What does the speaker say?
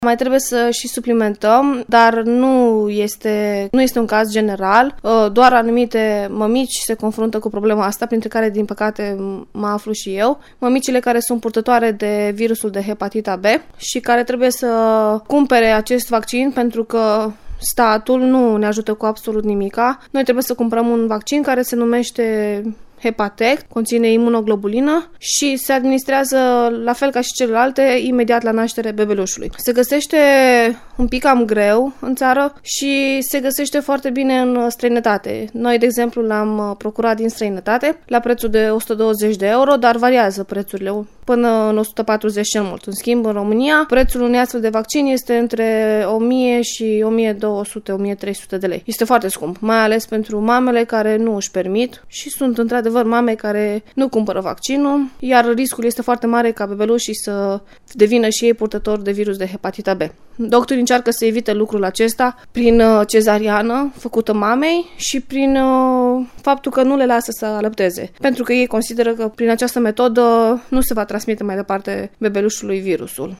Mai trebuie să și suplimentăm, dar nu este un caz general. Doar anumite mămici se confruntă cu problema asta, printre care, din păcate, mă aflu și eu. Mămicile care sunt purtătoare de virusul de hepatita B și care trebuie să cumpere acest vaccin pentru că statul nu ne ajută cu absolut nimica. Noi trebuie să cumpărăm un vaccin care se numește Hepatect, conține imunoglobulină și se administrează la fel ca și celelalte imediat la naștere bebelușului. Se găsește un pic cam greu în țară și se găsește foarte bine în străinătate. Noi, de exemplu, l-am procurat din străinătate la prețul de 120 de euro, dar variază prețurile până în 140 cel mult. În schimb, în România, prețul unui astfel de vaccin este între 1000 și 1200-1300 de lei. Este foarte scump, mai ales pentru mamele care nu își permit și sunt într-adevăr mame care nu cumpără vaccinul, iar riscul este foarte mare ca bebelușii să devină și ei purtători de virus de hepatita B. Doctorii încearcă să evite lucrul acesta prin cezariană făcută mamei și prin faptul că nu le lasă să alăpteze, pentru că ei consideră că prin această metodă nu se va transmite mai departe bebelușului virusul.